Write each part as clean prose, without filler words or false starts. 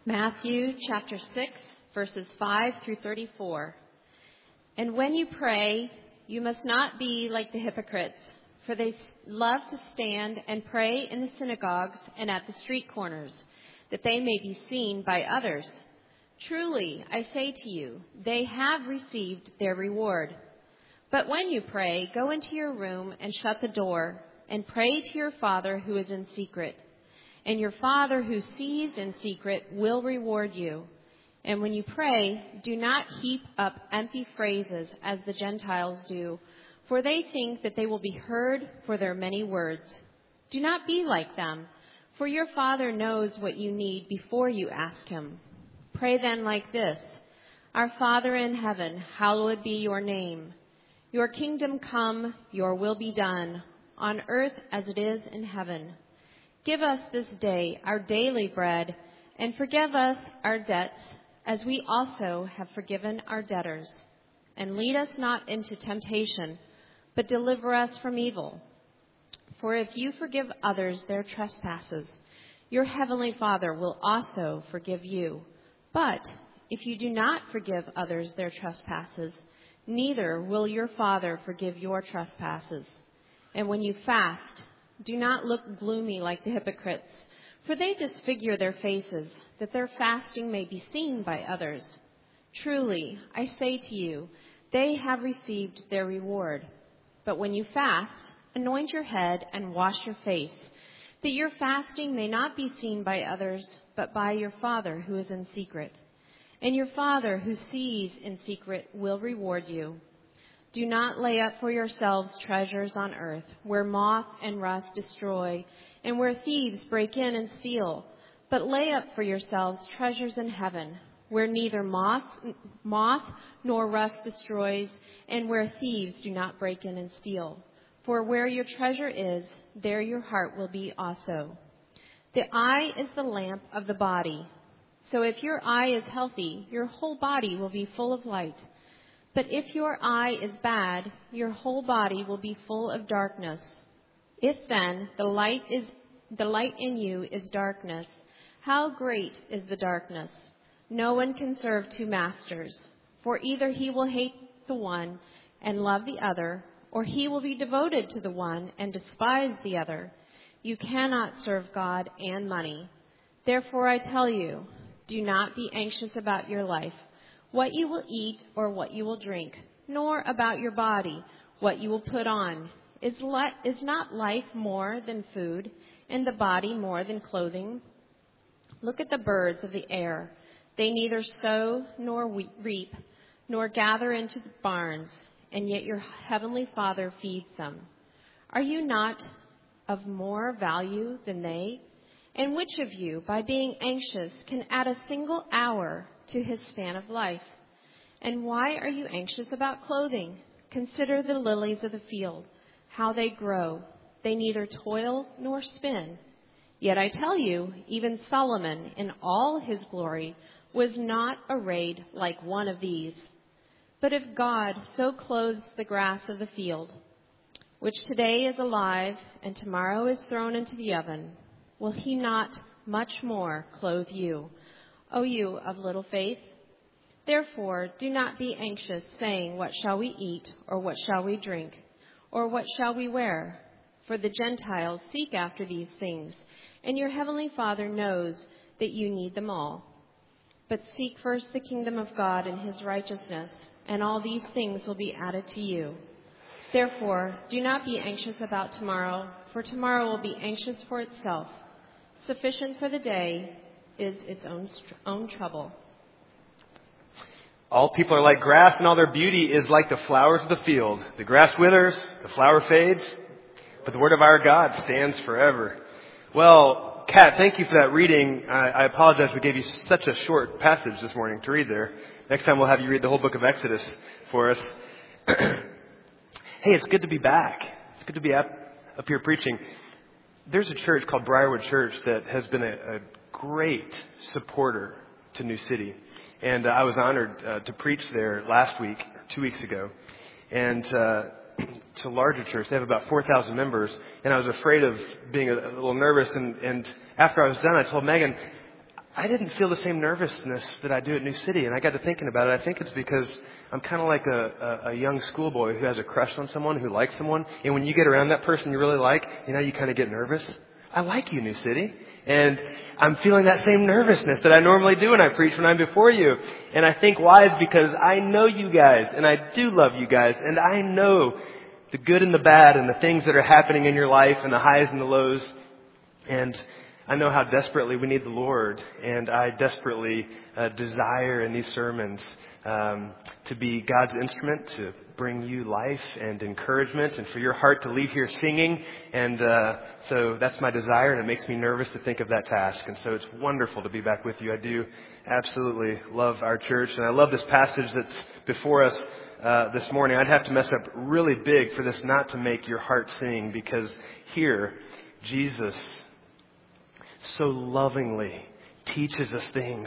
Matthew chapter 6, verses 5 through 34. And when you pray, you must not be like the hypocrites, for they love to stand and pray in the synagogues and at the street corners, that they may be seen by others. Truly, I say to you, they have received their reward. But when you pray, go into your room and shut the door, and pray to your Father who is in secret. And your Father who sees in secret will reward you. And when you pray, do not heap up empty phrases as the Gentiles do, for they think that they will be heard for their many words. Do not be like them, for your Father knows what you need before you ask him. Pray then like this: Our Father in heaven, hallowed be your name. Your kingdom come, your will be done, on earth as it is in heaven. Give us this day our daily bread, and forgive us our debts, as we also have forgiven our debtors. And lead us not into temptation, but deliver us from evil. For if you forgive others their trespasses, your heavenly Father will also forgive you. But if you do not forgive others their trespasses, neither will your Father forgive your trespasses. And when you fast, do not look gloomy like the hypocrites, for they disfigure their faces, that their fasting may be seen by others. Truly, I say to you, they have received their reward. But when you fast, anoint your head and wash your face, that your fasting may not be seen by others, but by your Father who is in secret. And your Father who sees in secret will reward you. Do not lay up for yourselves treasures on earth, where moth and rust destroy, and where thieves break in and steal. But lay up for yourselves treasures in heaven, where neither moth nor rust destroys, and where thieves do not break in and steal. For where your treasure is, there your heart will be also. The eye is the lamp of the body. So if your eye is healthy, your whole body will be full of light. But if your eye is bad, your whole body will be full of darkness. If then the light in you is darkness, how great is the darkness? No one can serve two masters, for either he will hate the one and love the other, or he will be devoted to the one and despise the other. You cannot serve God and money. Therefore I tell you, do not be anxious about your life, what you will eat or what you will drink, nor about your body, what you will put on. Is not life more than food, and the body more than clothing? Look at the birds of the air. They neither sow nor reap, nor gather into the barns, and yet your heavenly Father feeds them. Are you not of more value than they? And which of you, by being anxious, can add a single hour to his span of life? And why are you anxious about clothing? Consider the lilies of the field, how they grow. They neither toil nor spin. Yet I tell you, even Solomon in all his glory was not arrayed like one of these. But if God so clothes the grass of the field, which today is alive and tomorrow is thrown into the oven, will he not much more clothe you, O you of little faith? Therefore, do not be anxious, saying, what shall we eat, or what shall we drink, or what shall we wear? For the Gentiles seek after these things, and your heavenly Father knows that you need them all. But seek first the kingdom of God and his righteousness, and all these things will be added to you. Therefore, do not be anxious about tomorrow, for tomorrow will be anxious for itself. Sufficient for the day is its own trouble. All people are like grass, and all their beauty is like the flowers of the field. The grass withers, the flower fades, but the word of our God stands forever. Well, Kat, thank you for that reading. I apologize we gave you such a short passage this morning to read there. Next time we'll have you read the whole book of Exodus for us. Hey, it's good to be back. It's good to be up here preaching. There's a church called Briarwood Church that has been a great supporter to New City. And I was honored to preach there last week, 2 weeks ago. And it's a larger church. They have about 4,000 members. And I was afraid of being a little nervous. And after I was done, I told Megan, I didn't feel the same nervousness that I do at New City. And I got to thinking about it. I think it's because I'm kind of like a young schoolboy who has a crush on someone, who likes someone. And when you get around that person you really like, you kind of get nervous. I like you, New City. And I'm feeling that same nervousness that I normally do when I preach when I'm before you. And I think why is because I know you guys, and I do love you guys, and I know the good and the bad and the things that are happening in your life and the highs and the lows. And I know how desperately we need the Lord, and I desperately desire in these sermons to be God's instrument to bring you life and encouragement, and for your heart to leave here singing. And so that's my desire, and it makes me nervous to think of that task. And so it's wonderful to be back with you. I do absolutely love our church, and I love this passage that's before us this morning. I'd have to mess up really big for this not to make your heart sing, because here Jesus so lovingly teaches us things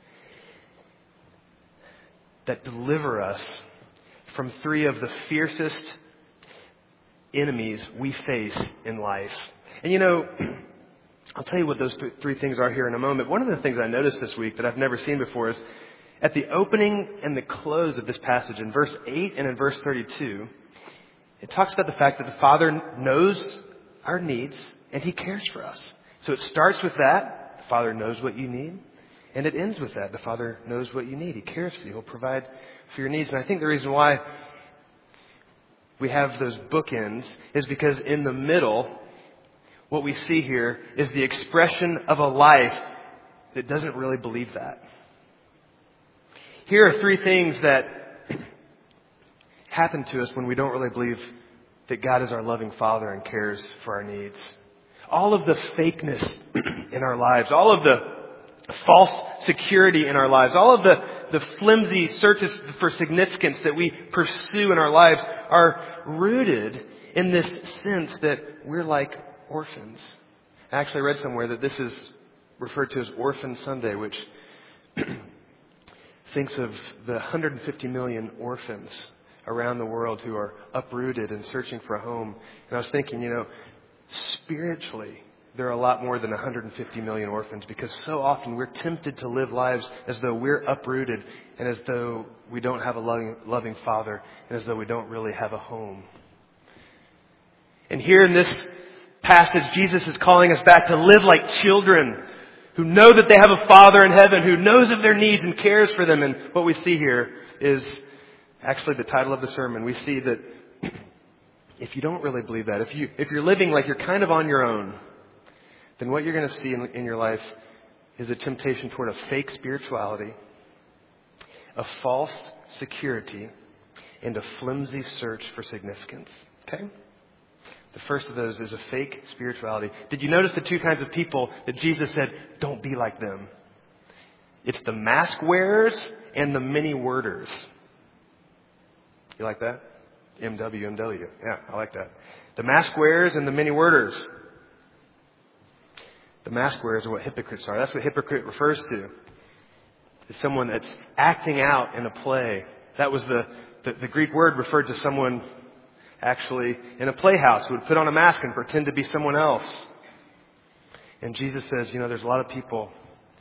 that deliver us from three of the fiercest enemies we face in life. And I'll tell you what those three things are here in a moment. One of the things I noticed this week that I've never seen before is at the opening and the close of this passage, in verse 8 and in verse 32, it talks about the fact that the Father knows our needs and He cares for us. So it starts with that. The Father knows what you need. And it ends with that. The Father knows what you need. He cares for you. He'll provide for your needs. And I think the reason why we have those bookends is because in the middle, what we see here is the expression of a life that doesn't really believe that. Here are three things that happen to us when we don't really believe that God is our loving Father and cares for our needs. All of the fakeness in our lives, all of the false security in our lives, all of the flimsy searches for significance that we pursue in our lives are rooted in this sense that we're like orphans. I actually read somewhere that this is referred to as Orphan Sunday, which thinks of the 150 million orphans around the world who are uprooted and searching for a home. And I was thinking, spiritually, there are a lot more than 150 million orphans, because so often we're tempted to live lives as though we're uprooted and as though we don't have a loving Father and as though we don't really have a home. And here in this passage, Jesus is calling us back to live like children who know that they have a Father in heaven who knows of their needs and cares for them. And what we see here is actually the title of the sermon. We see that if you don't really believe that, if you're living like you're kind of on your own, then what you're going to see in your life is a temptation toward a fake spirituality, a false security, and a flimsy search for significance. Okay? The first of those is a fake spirituality. Did you notice the two kinds of people that Jesus said, don't be like them? It's the mask wearers and the many worders. You like that? MW. Yeah, I like that. The mask wearers and the many worders. The mask wearers are what hypocrites are. That's what hypocrite refers to. It's someone that's acting out in a play. That was the Greek word referred to someone actually in a playhouse who would put on a mask and pretend to be someone else. And Jesus says, there's a lot of people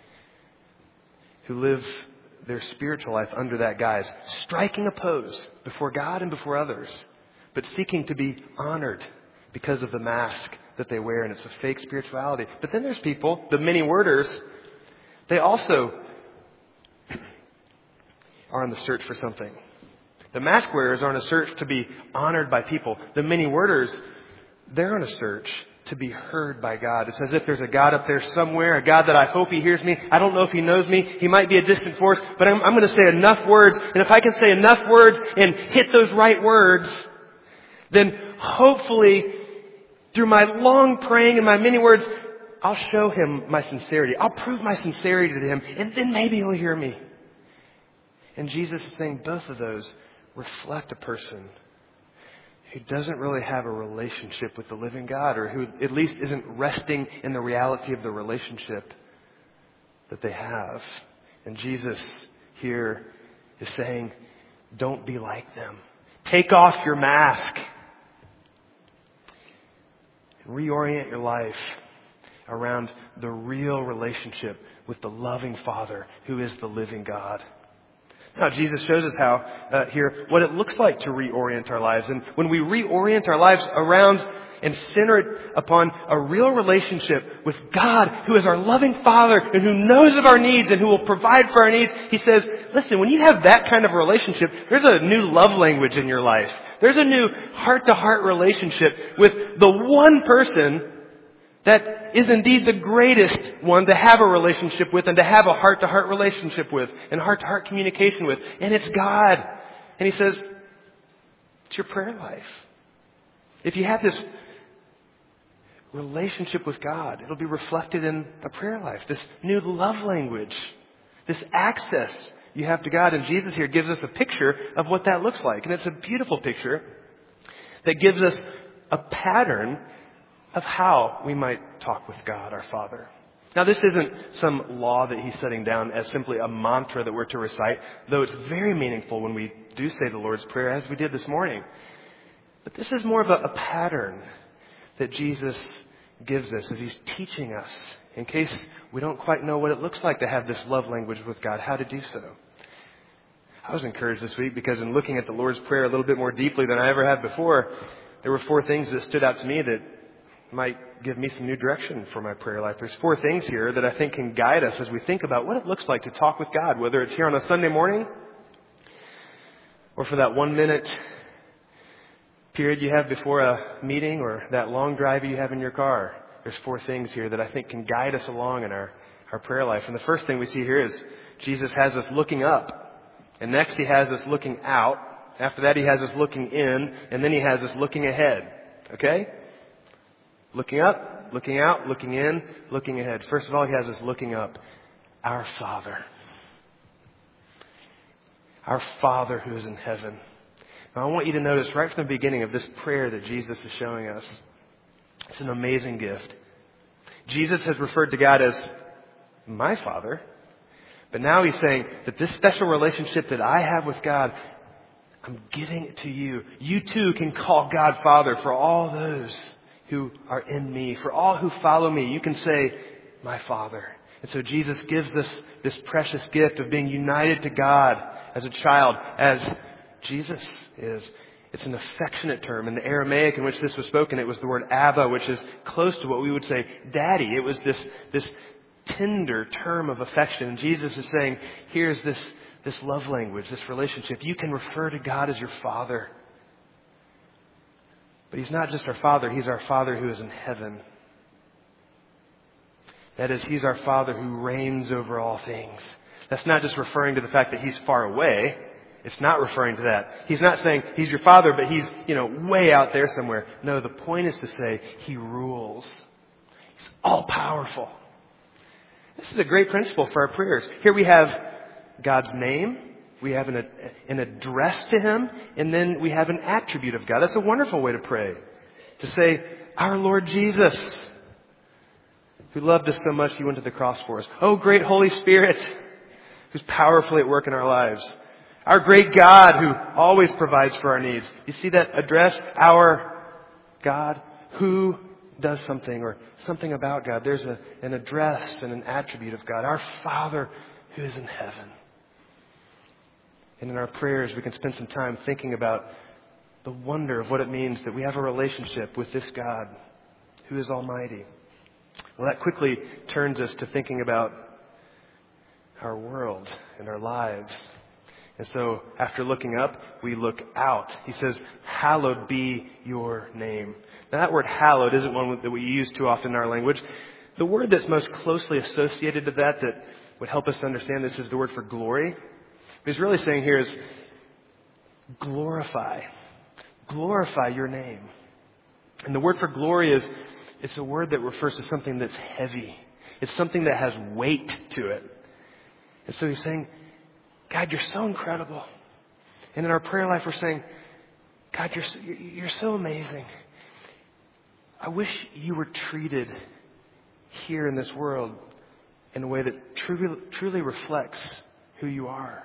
who live their spiritual life under that guise, striking a pose before God and before others, but seeking to be honored because of the mask that they wear, and it's a fake spirituality. But then there's people, the many worders, they also are on the search for something. The mask wearers are on a search to be honored by people. The many worders, they're on a search to be heard by God. It's as if there's a God up there somewhere, a God that I hope He hears me. I don't know if He knows me. He might be a distant force, but I'm going to say enough words. And if I can say enough words and hit those right words, then hopefully through my long praying and my many words, I'll show Him my sincerity. I'll prove my sincerity to Him, and then maybe He'll hear me. And Jesus is saying both of those reflect a person who doesn't really have a relationship with the living God, or who at least isn't resting in the reality of the relationship that they have. And Jesus here is saying, don't be like them. Take off your mask. Reorient your life around the real relationship with the loving Father who is the living God. Now, Jesus shows us how here what it looks like to reorient our lives. And when we reorient our lives around and center it upon a real relationship with God, who is our loving Father and who knows of our needs and who will provide for our needs, He says, listen, when you have that kind of relationship, there's a new love language in your life. There's a new heart-to-heart relationship with the one person that is indeed the greatest one to have a relationship with and to have a heart-to-heart relationship with and heart-to-heart communication with. And it's God. And He says, it's your prayer life. If you have this relationship with God, it'll be reflected in a prayer life. This new love language. This access you have to God. And Jesus here gives us a picture of what that looks like. And it's a beautiful picture that gives us a pattern of how we might talk with God, our Father. Now, this isn't some law that He's setting down as simply a mantra that we're to recite, though it's very meaningful when we do say the Lord's Prayer, as we did this morning. But this is more of a pattern that Jesus gives us as He's teaching us, in case we don't quite know what it looks like to have this love language with God, how to do so. I was encouraged this week because in looking at the Lord's Prayer a little bit more deeply than I ever had before, there were 4 things that stood out to me that might give me some new direction for my prayer life. There's 4 things here that I think can guide us as we think about what it looks like to talk with God, whether it's here on a Sunday morning or for that 1-minute period you have before a meeting or that long drive you have in your car. There's 4 things here that I think can guide us along in our prayer life. And the first thing we see here is Jesus has us looking up. And next He has us looking out. After that He has us looking in. And then He has us looking ahead. Okay? Looking up, looking out, looking in, looking ahead. First of all, He has us looking up. Our Father. Our Father who is in heaven. Now, I want you to notice right from the beginning of this prayer that Jesus is showing us, it's an amazing gift. Jesus has referred to God as my Father, but now He's saying that this special relationship that I have with God, I'm giving it to you. You too can call God Father for all those who are in me. For all who follow me, you can say, my Father. And so Jesus gives this precious gift of being united to God as a child, as Jesus is. It's an affectionate term. In the Aramaic in which this was spoken, it was the word Abba, which is close to what we would say daddy. It was this tender term of affection. And Jesus is saying, here's this love language, this relationship. You can refer to God as your Father. But He's not just our Father. He's our Father who is in heaven. That is, He's our Father who reigns over all things. That's not just referring to the fact that He's far away. It's not referring to that. He's not saying He's your Father, but He's, way out there somewhere. No, the point is to say He rules. He's all powerful. This is a great principle for our prayers. Here we have God's name. We have an address to Him. And then we have an attribute of God. That's a wonderful way to pray. To say, our Lord Jesus, who loved us so much He went to the cross for us. Oh, great Holy Spirit, who's powerfully at work in our lives. Our great God who always provides for our needs. You see that address? Our God who does something or something about God. There's an address and an attribute of God. Our Father who is in heaven. And in our prayers, we can spend some time thinking about the wonder of what it means that we have a relationship with this God who is almighty. Well, that quickly turns us to thinking about our world and our lives. And so after looking up, we look out. He says, hallowed be your name. Now that word hallowed isn't one that we use too often in our language. The word that's most closely associated to that would help us to understand this is the word for glory. What he's really saying here is glorify. Glorify your name. And the word for glory it's a word that refers to something that's heavy. It's something that has weight to it. And so he's saying, God, you're so incredible. And in our prayer life, we're saying, God, you're so amazing. I wish you were treated here in this world in a way that truly reflects who you are.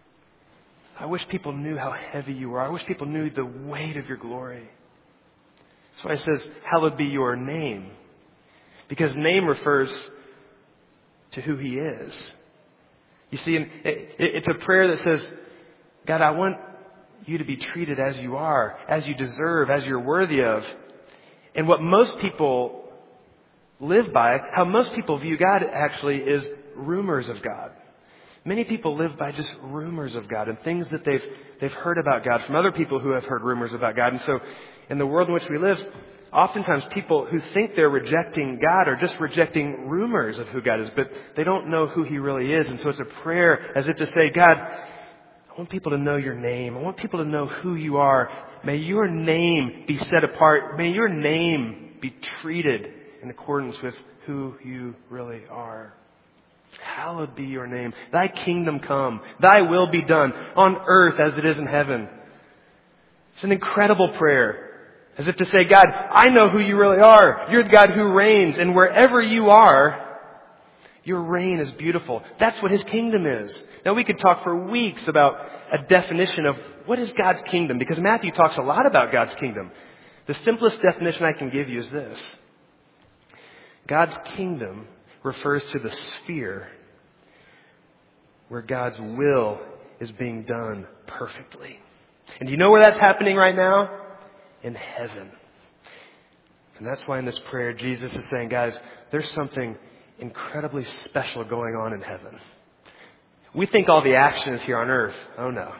I wish people knew how heavy you are. I wish people knew the weight of your glory. That's why it says, hallowed be your name. Because name refers to who He is. You see, it's a prayer that says, God, I want you to be treated as you are, as you deserve, as you're worthy of. And what most people live by, how most people view God actually, is rumors of God. Many people live by just rumors of God and things that they've heard about God from other people who have heard rumors about God. And so in the world in which we live, oftentimes people who think they're rejecting God are just rejecting rumors of who God is, but they don't know who He really is. And so it's a prayer as if to say, God, I want people to know your name. I want people to know who you are. May your name be set apart. May your name be treated in accordance with who you really are. Hallowed be your name. Thy kingdom come. Thy will be done on earth as it is in heaven. It's an incredible prayer. As if to say, God, I know who you really are. You're the God who reigns. And wherever you are, your reign is beautiful. That's what His kingdom is. Now we could talk for weeks about a definition of what is God's kingdom, because Matthew talks a lot about God's kingdom. The simplest definition I can give you is this. God's kingdom refers to the sphere where God's will is being done perfectly. And do you know where that's happening right now? In heaven. And that's why in this prayer, Jesus is saying, guys, there's something incredibly special going on in heaven. We think all the action is here on earth. Oh no.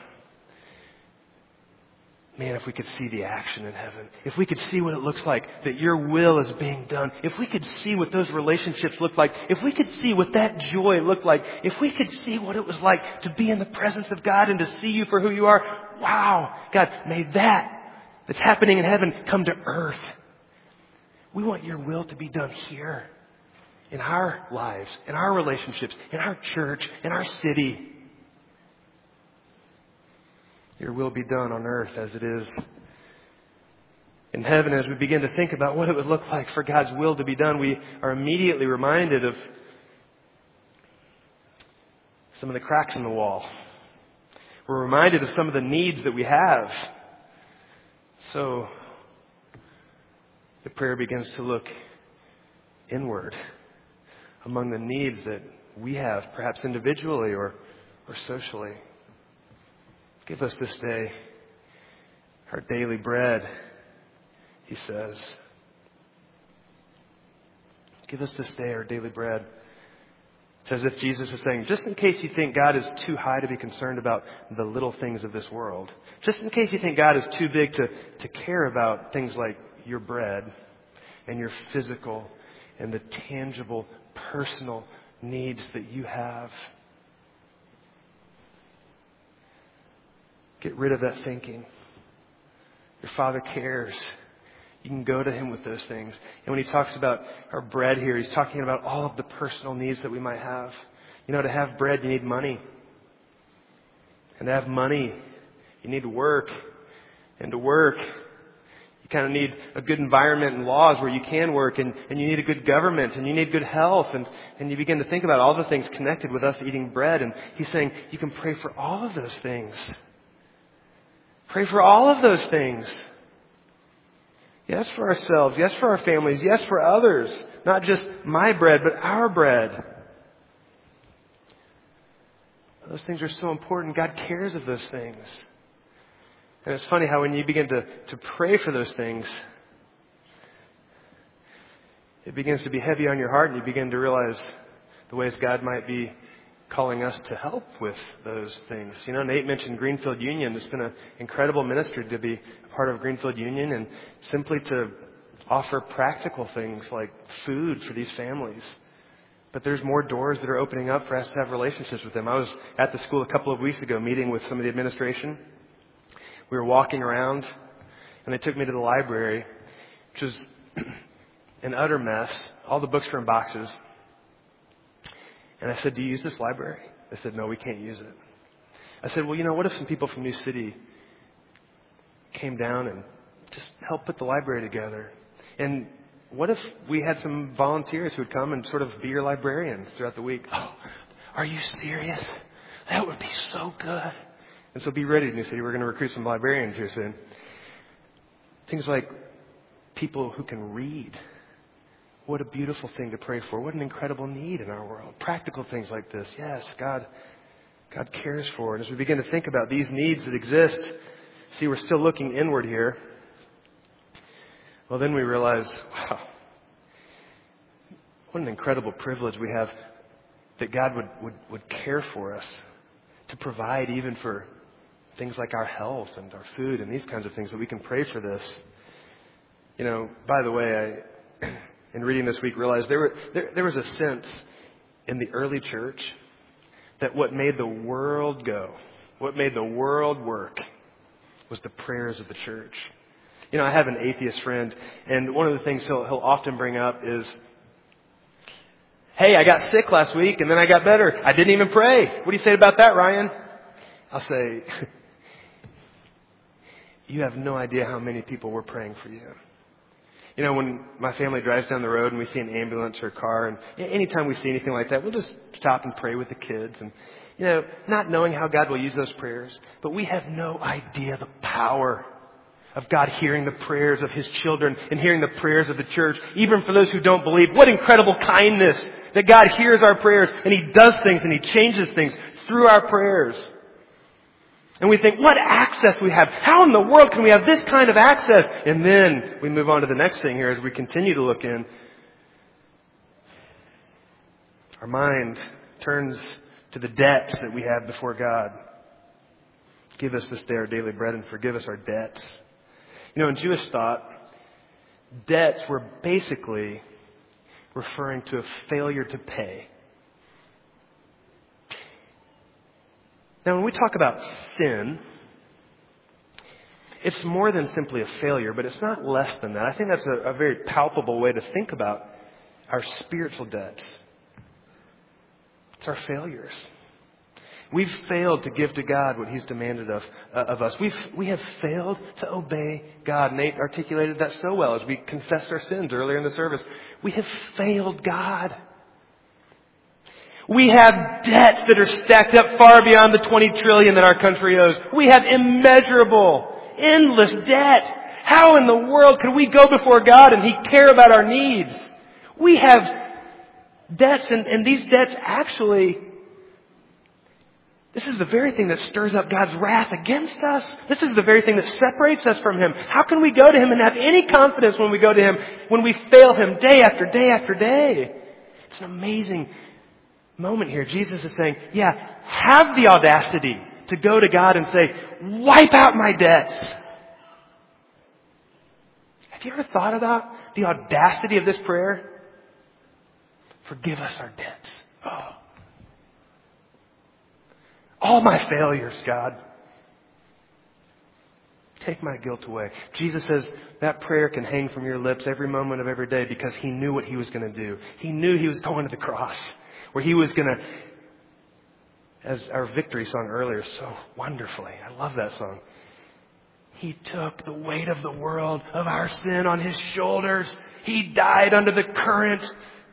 Man, if we could see the action in heaven, if we could see what it looks like that your will is being done, if we could see what those relationships look like, if we could see what that joy looked like, if we could see what it was like to be in the presence of God and to see you for who you are, wow, God, may that's happening in heaven come to earth. We want your will to be done here, in our lives, in our relationships, in our church, in our city. Your will be done on earth as it is in heaven. As we begin to think about what it would look like for God's will to be done, we are immediately reminded of some of the cracks in the wall. We're reminded of some of the needs that we have. So the prayer begins to look inward among the needs that we have, perhaps individually or socially. Give us this day our daily bread, He says. Give us this day our daily bread. It's as if Jesus is saying, just in case you think God is too high to be concerned about the little things of this world, just in case you think God is too big to care about things like your bread and your physical and the tangible, personal needs that you have, get rid of that thinking. Your Father cares. You can go to Him with those things. And when He talks about our bread here, He's talking about all of the personal needs that we might have. You know, to have bread, you need money. And to have money, you need to work. And to work, you kind of need a good environment and laws where you can work. And you need a good government. And you need good health. And you begin to think about all the things connected with us eating bread. And He's saying, you can pray for all of those things. Pray for all of those things. Yes, for ourselves. Yes, for our families. Yes, for others. Not just my bread, but our bread. Those things are so important. God cares of those things. And it's funny how when you begin to pray for those things, it begins to be heavy on your heart and you begin to realize the ways God might be calling us to help with those things. You know, Nate mentioned Greenfield Union. It's been an incredible ministry to be a part of Greenfield Union and simply to offer practical things like food for these families. But there's more doors that are opening up for us to have relationships with them. I was at the school a couple of weeks ago meeting with some of the administration. We were walking around and they took me to the library, which was an utter mess. All the books were in boxes. And I said, do you use this library? They said, no, we can't use it. I said, well, you know, what if some people from New City came down and just helped put the library together? And what if we had some volunteers who would come and sort of be your librarians throughout the week? Oh, are you serious? That would be so good. And so be ready, New City. We're going to recruit some librarians here soon. Things like people who can read. what a beautiful thing to pray for. What an incredible need in our world. Practical things like this. Yes, God cares for. And as we begin to think about these needs that exist, see, we're still looking inward here. Well, then we realize, wow, what an incredible privilege we have that God would care for us, to provide even for things like our health and our food and these kinds of things, that we can pray for this. You know, by the way, in reading this week, realized there was a sense in the early church that what made the world go, what made the world work, was the prayers of the church. You know, I have an atheist friend, and one of the things he'll often bring up is, hey, I got sick last week and then I got better. I didn't even pray. What do you say about that, Ryan? I'll say, you have no idea how many people were praying for you. You know, when my family drives down the road and we see an ambulance or a car, and anytime we see anything like that, we'll just stop and pray with the kids. And, you know, not knowing how God will use those prayers, but we have no idea the power of God hearing the prayers of His children and hearing the prayers of the church, even for those who don't believe. What incredible kindness that God hears our prayers and He does things and He changes things through our prayers. And we think, what access we have. How in the world can we have this kind of access? And then we move on to the next thing here as we continue to look in. Our mind turns to the debt that we have before God. Give us this day our daily bread and forgive us our debts. You know, in Jewish thought, debts were basically referring to a failure to pay. Now, when we talk about sin, it's more than simply a failure, but it's not less than that. I think that's a very palpable way to think about our spiritual debts. It's our failures. We've failed to give to God what He's demanded of us. We have failed to obey God. Nate articulated that so well as we confessed our sins earlier in the service. We have failed God. We have debts that are stacked up far beyond the 20 trillion that our country owes. We have immeasurable, endless debt. How in the world could we go before God and He care about our needs? We have debts, and these debts actually, this is the very thing that stirs up God's wrath against us. This is the very thing that separates us from Him. How can we go to Him and have any confidence when we go to Him, when we fail Him day after day after day? It's an amazing moment here. Jesus is saying, have the audacity to go to God and say, wipe out my debts. Have you ever thought about the audacity of this prayer? Forgive us our debts. Oh. All my failures, God. Take my guilt away. Jesus says that prayer can hang from your lips every moment of every day because He knew what He was going to do. He knew He was going to the cross, where He was going to, as our victory song earlier so wonderfully, I love that song. He took the weight of the world, of our sin on His shoulders. He died under the current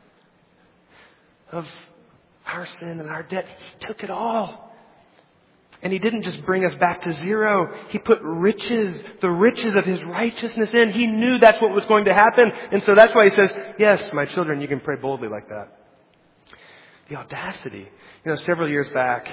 of our sin and our debt. He took it all. And He didn't just bring us back to zero. He put riches, the riches of His righteousness in. He knew that's what was going to happen. And so that's why He says, yes, my children, you can pray boldly like that. The audacity. You know, several years back,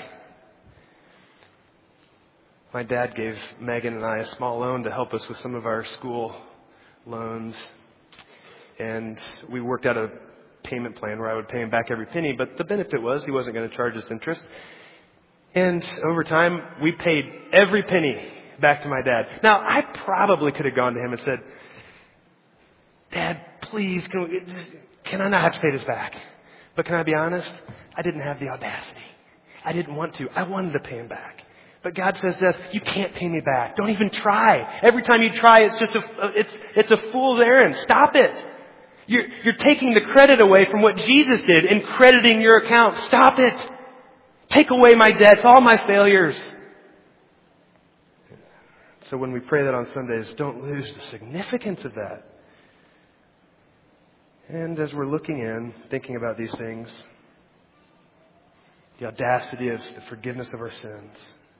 my dad gave Megan and I a small loan to help us with some of our school loans. And we worked out a payment plan where I would pay him back every penny. But the benefit was he wasn't going to charge us interest. And over time, we paid every penny back to my dad. Now, I probably could have gone to him and said, Dad, please, can I not have to pay this back? But can I be honest? I didn't have the audacity. I didn't want to. I wanted to pay him back. But God says this, you can't pay me back. Don't even try. Every time you try, it's just it's a fool's errand. Stop it. You're taking the credit away from what Jesus did in crediting your account. Stop it. Take away my debts, all my failures. So when we pray that on Sundays, don't lose the significance of that. And as we're looking in, thinking about these things, the audacity of the forgiveness of our sins,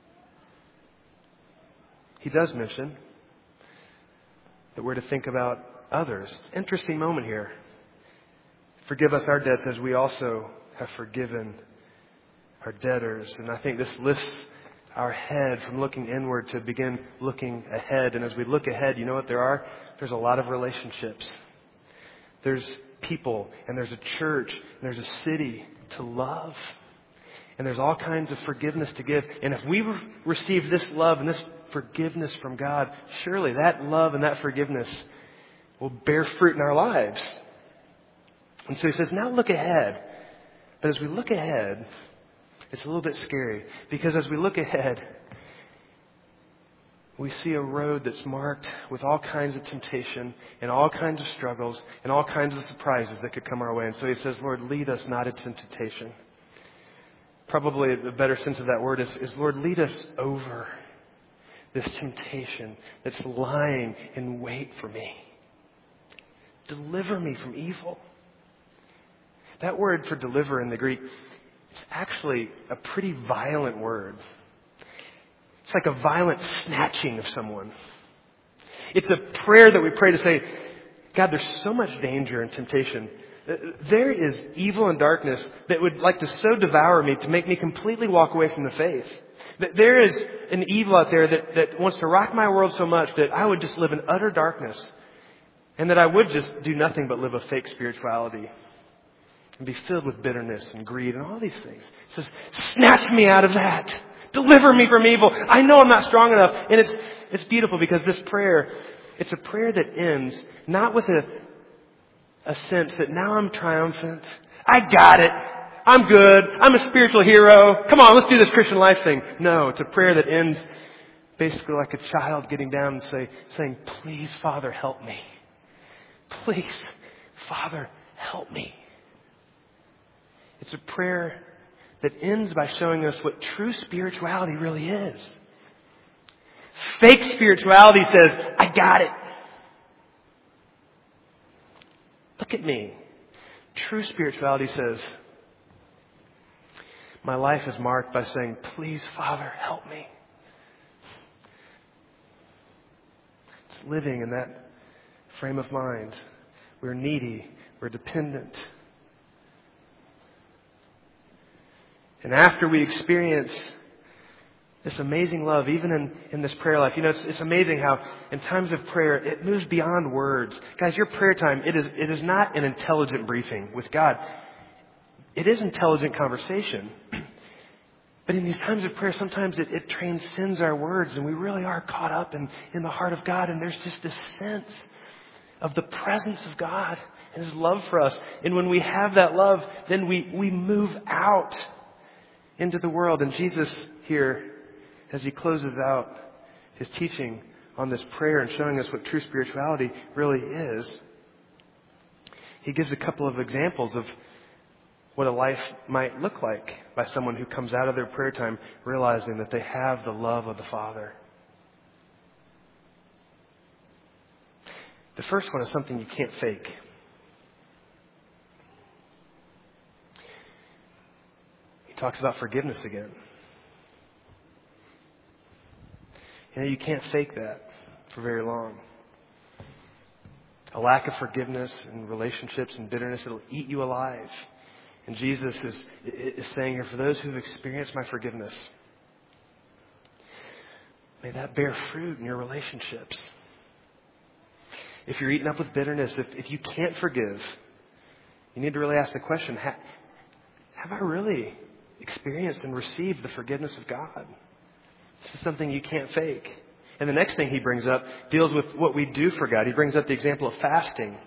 He does mention that we're to think about others. Interesting moment here. Forgive us our debts as we also have forgiven our debtors. And I think this lifts our head from looking inward to begin looking ahead. And as we look ahead, you know what there are? There's a lot of relationships. There's people, and there's a church, and there's a city to love. And there's all kinds of forgiveness to give. And if we receive this love and this forgiveness from God, surely that love and that forgiveness will bear fruit in our lives. And so he says, now look ahead. But as we look ahead, it's a little bit scary. Because as we look ahead, we see a road that's marked with all kinds of temptation and all kinds of struggles and all kinds of surprises that could come our way. And so he says, Lord, lead us not into temptation. Probably a better sense of that word is Lord, lead us over this temptation that's lying in wait for me. Deliver me from evil. That word for deliver in the Greek, it's actually a pretty violent word. It's like a violent snatching of someone. It's a prayer that we pray to say, God, there's so much danger and temptation. There is evil and darkness that would like to so devour me to make me completely walk away from the faith. There is an evil out there that wants to rock my world so much that I would just live in utter darkness. And that I would just do nothing but live a fake spirituality. And be filled with bitterness and greed and all these things. It says, snatch me out of that. Deliver me from evil. I know I'm not strong enough. And it's beautiful because this prayer, it's a prayer that ends not with a sense that now I'm triumphant. I got it. I'm good. I'm a spiritual hero. Come on, let's do this Christian life thing. No, it's a prayer that ends basically like a child getting down and saying, please, Father, help me. Please, Father, help me. It's a prayer that ends by showing us what true spirituality really is. Fake spirituality says, I got it. Look at me. True spirituality says, my life is marked by saying, please, Father, help me. It's living in that frame of mind. We're needy. We're dependent. And after we experience this amazing love, even in this prayer life, it's amazing how in times of prayer, it moves beyond words. Guys, your prayer time, it is not an intelligent briefing with God. It is intelligent conversation. But in these times of prayer, sometimes it transcends our words and we really are caught up in the heart of God. And there's just this sense of the presence of God and His love for us. And when we have that love, then we move out into the world. And Jesus here, as He closes out His teaching on this prayer and showing us what true spirituality really is, He gives a couple of examples of what a life might look like by someone who comes out of their prayer time realizing that they have the love of the Father. The first one is something you can't fake. Talks about forgiveness again. You can't fake that for very long. A lack of forgiveness and relationships and bitterness, it'll eat you alive. And Jesus is saying here, for those who've experienced my forgiveness, may that bear fruit in your relationships. If you're eaten up with bitterness, if you can't forgive, you need to really ask the question, have I really experienced and received the forgiveness of God? This is something you can't fake. And the next thing he brings up deals with what we do for God. He brings up the example of fasting.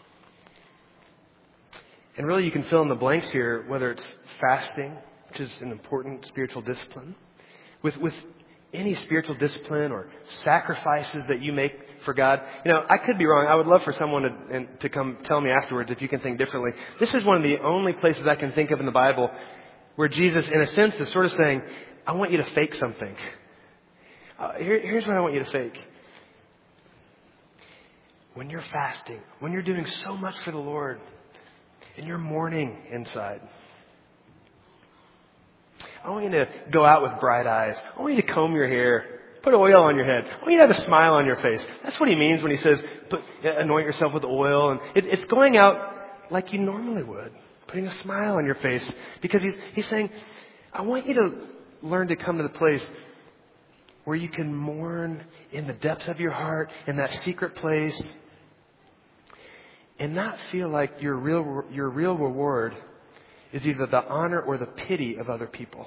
And really you can fill in the blanks here, whether it's fasting, which is an important spiritual discipline, with any spiritual discipline or sacrifices that you make for God. I could be wrong. I would love for someone to come tell me afterwards if you can think differently. This is one of the only places I can think of in the Bible where Jesus, in a sense, is sort of saying, I want you to fake something. Here's what I want you to fake. When you're fasting, when you're doing so much for the Lord, and you're mourning inside, I want you to go out with bright eyes. I want you to comb your hair, put oil on your head. I want you to have a smile on your face. That's what he means when he says, anoint yourself with oil. And it's going out like you normally would, putting a smile on your face. Because he's saying, I want you to learn to come to the place where you can mourn in the depths of your heart, in that secret place, and not feel like your real reward is either the honor or the pity of other people.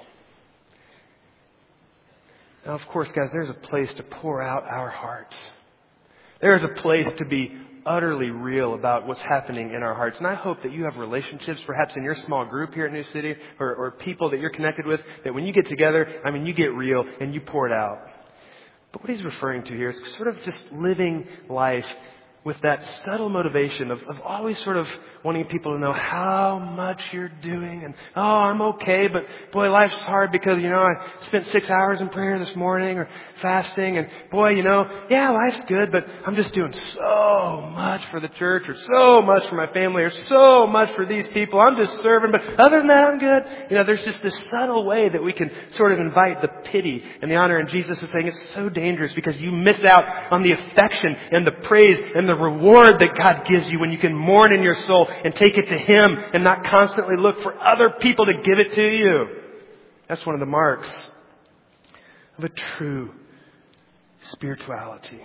Now, of course, guys, there's a place to pour out our hearts. There's a place to be utterly real about what's happening in our hearts. And I hope that you have relationships, perhaps in your small group here at New City, or people that you're connected with, that when you get together, you get real and you pour it out. But what he's referring to here is sort of just living life with that subtle motivation of always sort of wanting people to know how much you're doing. And, oh, I'm okay, but boy, life's hard because, I spent 6 hours in prayer this morning or fasting. And boy, yeah, life's good, but I'm just doing so much for the church or so much for my family or so much for these people. I'm just serving, but other than that, I'm good. There's just this subtle way that we can sort of invite the pity and the honor. And Jesus is saying it's so dangerous because you miss out on the affection and the praise and the reward that God gives you when you can mourn in your soul and take it to Him and not constantly look for other people to give it to you. That's one of the marks of a true spirituality.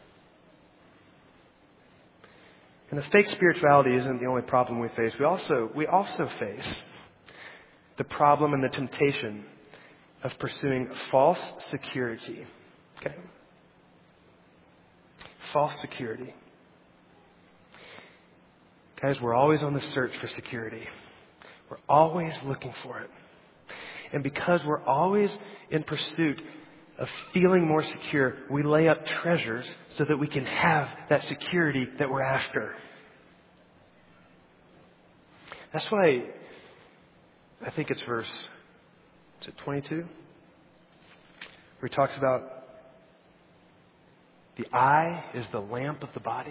And the fake spirituality isn't the only problem we face. We also face the problem and the temptation of pursuing false security. Okay? False security. Guys, we're always on the search for security. We're always looking for it. And because we're always in pursuit of feeling more secure, we lay up treasures so that we can have that security that we're after. That's why I think it's verse 22? Where he talks about the eye is the lamp of the body.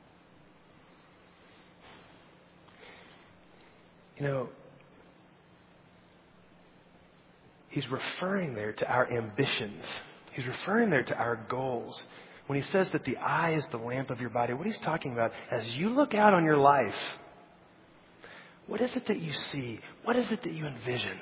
He's referring there to our ambitions. He's referring there to our goals. When he says that the eye is the lamp of your body, what he's talking about, as you look out on your life, what is it that you see? What is it that you envision?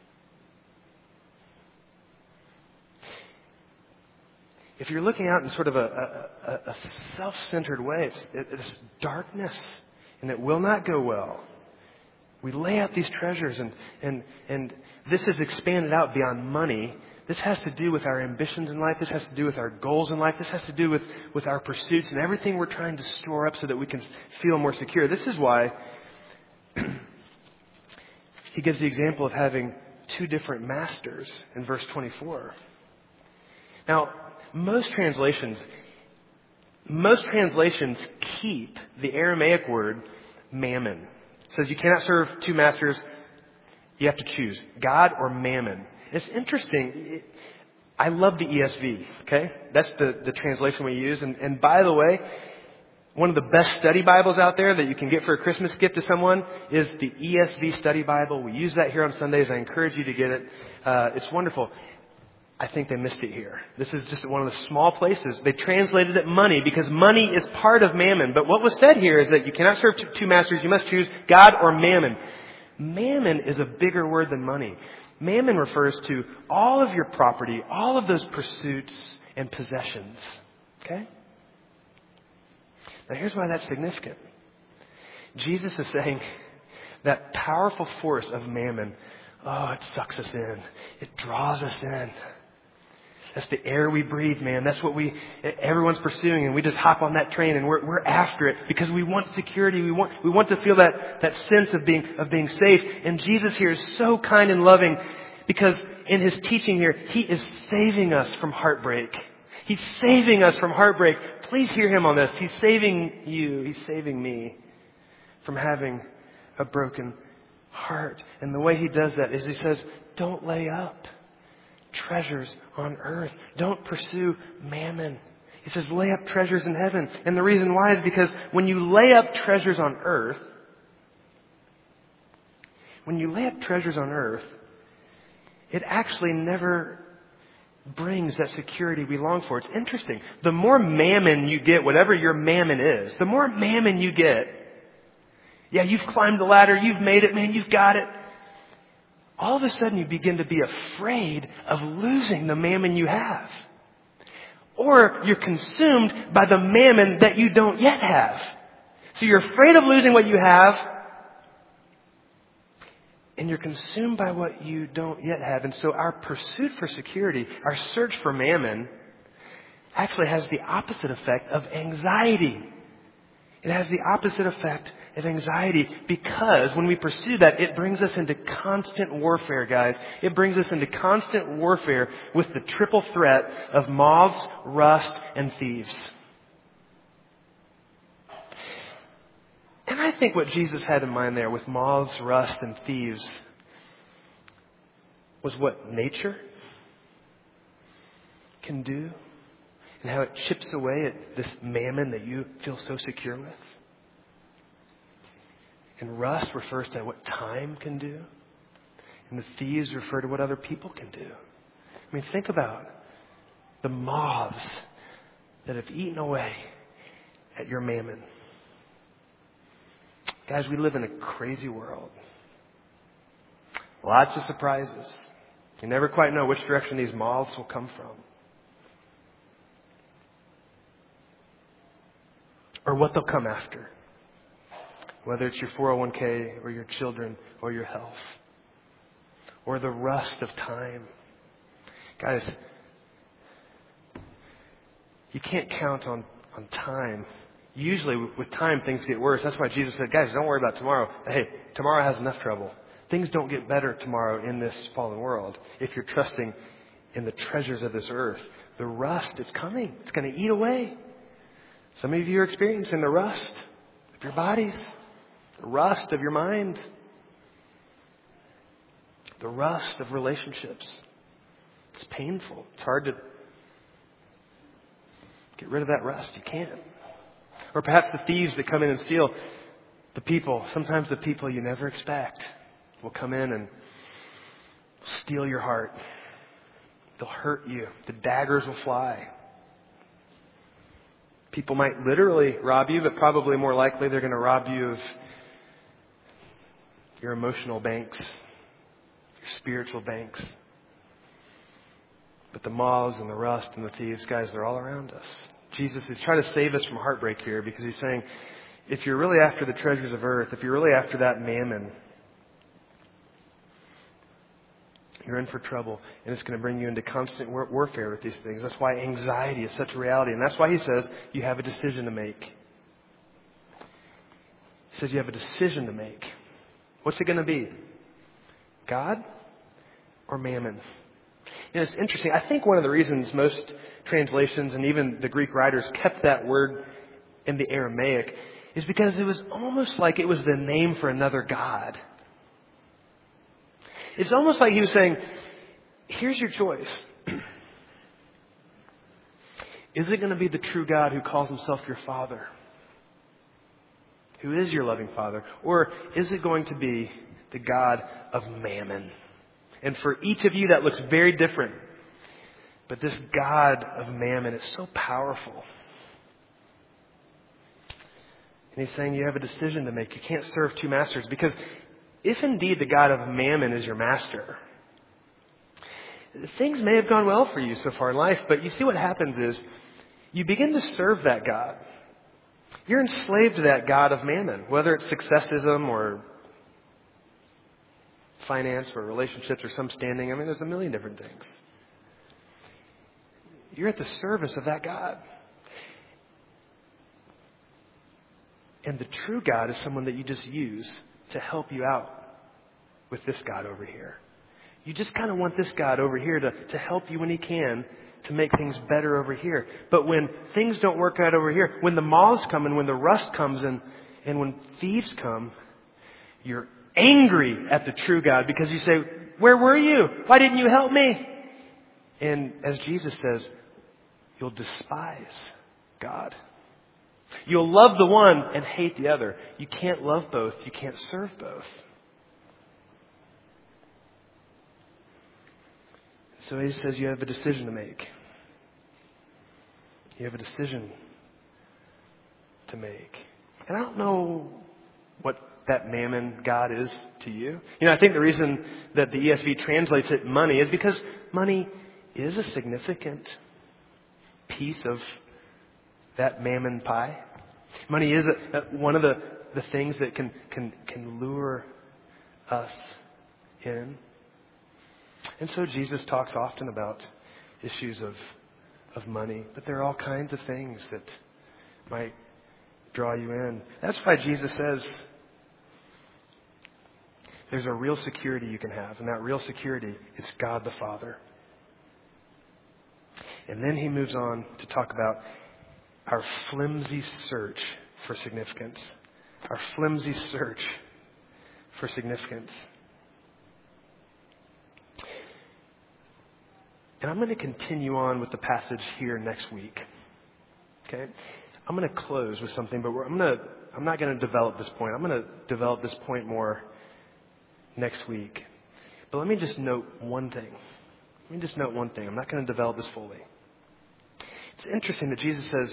If you're looking out in sort of a self-centered way, it's darkness, and it will not go well. We lay out these treasures, and this is expanded out beyond money. This has to do with our ambitions in life. This has to do with our goals in life. This has to do with our pursuits and everything we're trying to store up so that we can feel more secure. This is why he gives the example of having two different masters in verse 24. Now, most translations keep the Aramaic word mammon. It says you cannot serve two masters. You have to choose God or mammon. It's interesting. I love the ESV. Okay, that's the translation we use. And by the way, one of the best study Bibles out there that you can get for a Christmas gift to someone is the ESV study Bible. We use that here on Sundays. I encourage you to get it. It's wonderful. I think they missed it here. This is just one of the small places. They translated it money because money is part of mammon. But what was said here is that you cannot serve two masters. You must choose God or mammon. Mammon is a bigger word than money. Mammon refers to all of your property, all of those pursuits and possessions. Okay? Now here's why that's significant. Jesus is saying that powerful force of mammon, it sucks us in. It draws us in. That's the air we breathe, man. That's what everyone's pursuing, and we just hop on that train and we're after it because we want security. We want to feel that sense of being safe. And Jesus here is so kind and loving because in His teaching here, He is saving us from heartbreak. He's saving us from heartbreak. Please hear Him on this. He's saving you. He's saving me from having a broken heart. And the way He does that is He says, don't lay up treasures on earth. Don't pursue mammon. He says, lay up treasures in heaven. And the reason why is because when you lay up treasures on earth, it actually never brings that security we long for. It's interesting. The more mammon you get, whatever your mammon is, the more mammon you get, Yeah, you've climbed the ladder. You've made it, man. You've got it. All of a sudden you begin to be afraid of losing the mammon you have. Or you're consumed by the mammon that you don't yet have. So you're afraid of losing what you have, and you're consumed by what you don't yet have. And so our pursuit for security, our search for mammon, actually has the opposite effect of anxiety. It has the opposite effect of anxiety because when we pursue that, it brings us into constant warfare, guys. It brings us into constant warfare with the triple threat of moths, rust, and thieves. And I think what Jesus had in mind there with moths, rust, and thieves was what nature can do and how it chips away at this mammon that you feel so secure with. And rust refers to what time can do. And the thieves refer to what other people can do. I mean, think about the moths that have eaten away at your mammon. Guys, we live in a crazy world. Lots of surprises. You never quite know which direction these moths will come from. Or what they'll come after. Whether it's your 401k or your children or your health. Or the rust of time. Guys, you can't count on time. Usually with time things get worse. That's why Jesus said, guys, don't worry about tomorrow. Hey, tomorrow has enough trouble. Things don't get better tomorrow in this fallen world if you're trusting in the treasures of this earth. The rust is coming. It's going to eat away. Some of you are experiencing the rust of your bodies, the rust of your mind, the rust of relationships. It's painful. It's hard to get rid of that rust. You can't. Or perhaps the thieves that come in and steal sometimes the people you never expect will come in and steal your heart. They'll hurt you. The daggers will fly. People might literally rob you, but probably more likely they're going to rob you of your emotional banks, your spiritual banks. But the moths and the rust and the thieves, guys, they're all around us. Jesus is trying to save us from heartbreak here because he's saying, if you're really after the treasures of earth, if you're really after that mammon, you're in for trouble, and it's going to bring you into constant warfare with these things. That's why anxiety is such a reality, and that's why he says you have a decision to make. He says you have a decision to make. What's it going to be? God or mammon? You know, it's interesting. I think one of the reasons most translations and even the Greek writers kept that word in the Aramaic is because it was almost like it was the name for another god. It's almost like he was saying, here's your choice. Is it going to be the true God who calls himself your Father? Who is your loving Father? Or is it going to be the God of mammon? And for each of you that looks very different. But this God of mammon is so powerful. And he's saying you have a decision to make. You can't serve two masters. Because if indeed the God of mammon is your master, things may have gone well for you so far in life. But you see what happens is you begin to serve that God. You're enslaved to that God of mammon. Whether it's successism or finance or relationships or some standing. I mean, there's a million different things. You're at the service of that God. And the true God is someone that you just use to help you out with this God over here. You just kind of want this God over here to help you when he can to make things better over here. But when things don't work out over here, when the moths come and when the rust comes and when thieves come, you're angry at the true God because you say, where were you? Why didn't you help me? And as Jesus says, you'll despise God. You'll love the one and hate the other. You can't love both. You can't serve both. So he says you have a decision to make. You have a decision to make. And I don't know what that mammon God is to you? I think the reason that the ESV translates it money is because money is a significant piece of that mammon pie. Money is one of the things that can lure us in. And so Jesus talks often about issues of money, but there are all kinds of things that might draw you in. That's why Jesus says there's a real security you can have, and that real security is God the Father. And then he moves on to talk about our flimsy search for significance. Our flimsy search for significance. And I'm going to continue on with the passage here next week. Okay? I'm going to close with something, but I'm not going to develop this point. I'm going to develop this point more next week. But let me just note one thing. I'm not going to develop this fully. It's interesting that Jesus says,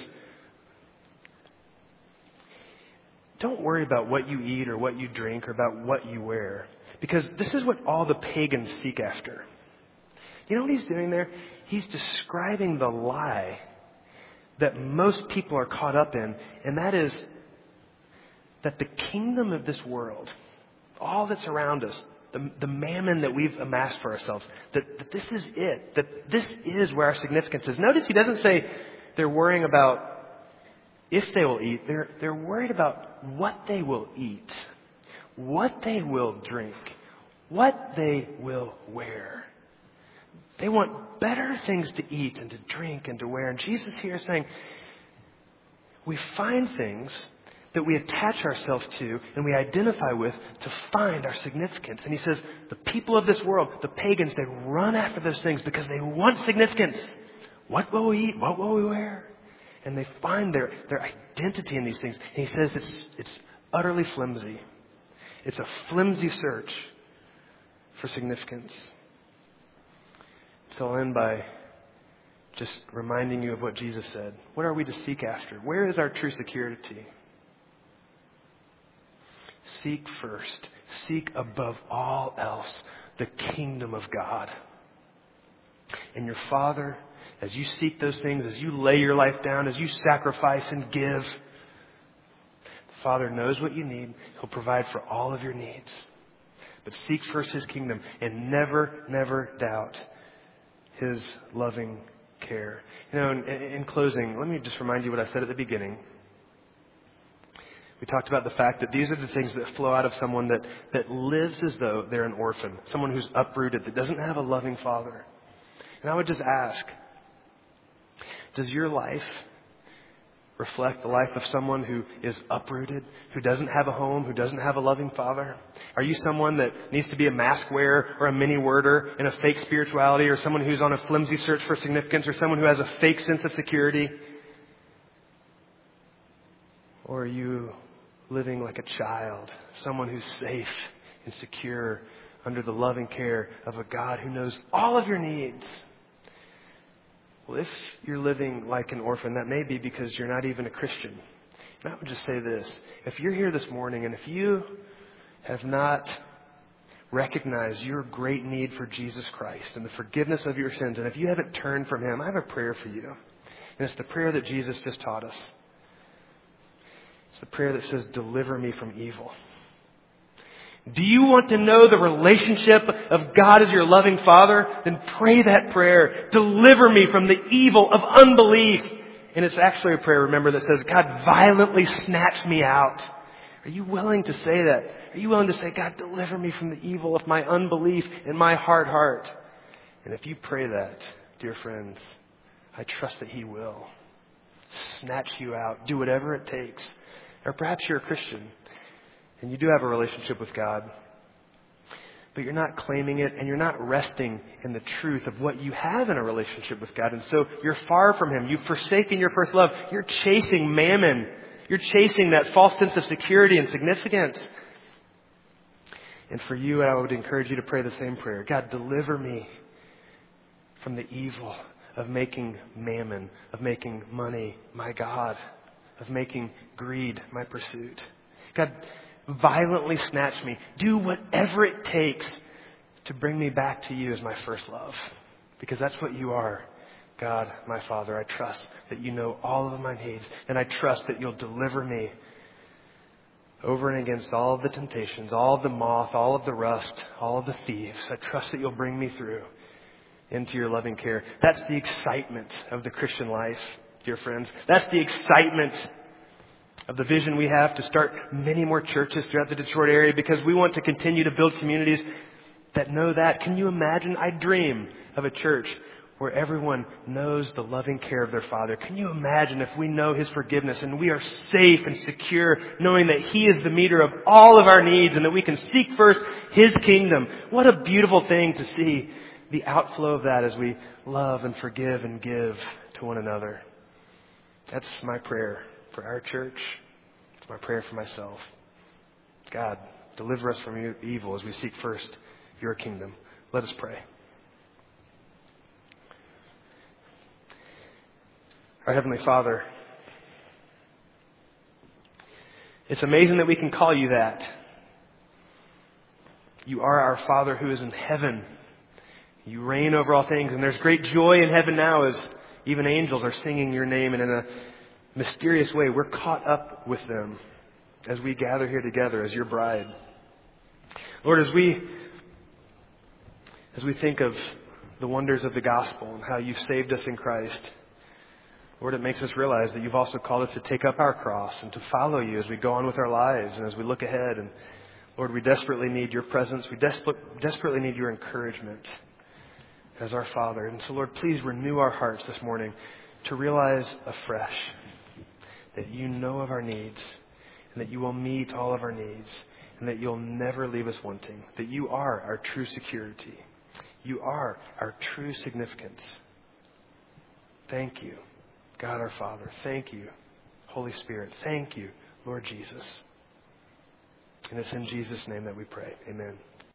don't worry about what you eat or what you drink or about what you wear, because this is what all the pagans seek after. You know what he's doing there? He's describing the lie that most people are caught up in, and that is that the kingdom of this world, all that's around us, the mammon that we've amassed for ourselves, that this is it, that this is where our significance is. Notice he doesn't say they're worrying about if they will eat. They're worried about what they will eat, what they will drink, what they will wear. They want better things to eat and to drink and to wear. And Jesus here is saying, we find things that we attach ourselves to and we identify with to find our significance. And he says, the people of this world, the pagans, they run after those things because they want significance. What will we eat? What will we wear? And they find their identity in these things. And he says it's utterly flimsy. It's a flimsy search for significance. So I'll end by just reminding you of what Jesus said. What are we to seek after? Where is our true security? Seek first. Seek above all else the kingdom of God. And your Father, as you seek those things, as you lay your life down, as you sacrifice and give, the Father knows what you need. He'll provide for all of your needs. But seek first His kingdom and never doubt His loving care. In closing, let me just remind you what I said at the beginning. We talked about the fact that these are the things that flow out of someone that lives as though they're an orphan, someone who's uprooted, that doesn't have a loving Father. And I would just ask, does your life reflect the life of someone who is uprooted, who doesn't have a home, who doesn't have a loving Father? Are you someone that needs to be a mask wearer or a mini worder in a fake spirituality, or someone who's on a flimsy search for significance, or someone who has a fake sense of security? Or are you living like a child, someone who's safe and secure under the loving care of a God who knows all of your needs? Well, if you're living like an orphan, that may be because you're not even a Christian. And I would just say this. If you're here this morning and if you have not recognized your great need for Jesus Christ and the forgiveness of your sins, and if you haven't turned from Him, I have a prayer for you. And it's the prayer that Jesus just taught us. It's the prayer that says, deliver me from evil. Do you want to know the relationship of God as your loving Father? Then pray that prayer. Deliver me from the evil of unbelief. And it's actually a prayer, remember, that says, God, violently snatch me out. Are you willing to say that? Are you willing to say, God, deliver me from the evil of my unbelief and my hard heart? And if you pray that, dear friends, I trust that He will snatch you out, do whatever it takes. Or perhaps you're a Christian and you do have a relationship with God, but you're not claiming it and you're not resting in the truth of what you have in a relationship with God. And so you're far from Him. You've forsaken your first love. You're chasing mammon. You're chasing that false sense of security and significance. And for you, I would encourage you to pray the same prayer. God, deliver me from the evil of making mammon, of making money my God, of making greed my pursuit. God, Violently snatch me. Do whatever it takes to bring me back to you as my first love. Because that's what you are. God, my Father, I trust that you know all of my needs. And I trust that you'll deliver me over and against all of the temptations, all of the moth, all of the rust, all of the thieves. I trust that you'll bring me through into your loving care. That's the excitement of the Christian life, dear friends. That's the excitement of the vision we have to start many more churches throughout the Detroit area, because we want to continue to build communities that know that. Can you imagine? I dream of a church where everyone knows the loving care of their Father. Can you imagine if we know His forgiveness and we are safe and secure knowing that He is the meter of all of our needs and that we can seek first His kingdom? What a beautiful thing to see the outflow of that as we love and forgive and give to one another. That's my prayer for our church. It's my prayer for myself. God, deliver us from evil as we seek first your kingdom. Let us pray. Our Heavenly Father, it's amazing that we can call you that. You are our Father who is in heaven. You reign over all things, and there's great joy in heaven now as even angels are singing your name, and in a mysterious way we're caught up with them as we gather here together as your bride. Lord, as we think of the wonders of the gospel and how you've saved us in Christ, Lord, it makes us realize that you've also called us to take up our cross and to follow you as we go on with our lives and as we look ahead. And Lord, we desperately need your presence. We desperately need your encouragement as our Father. And so, Lord, please renew our hearts this morning to realize afresh that you know of our needs and that you will meet all of our needs and that you'll never leave us wanting, that you are our true security. You are our true significance. Thank you, God our Father. Thank you, Holy Spirit. Thank you, Lord Jesus. And it's in Jesus' name that we pray. Amen.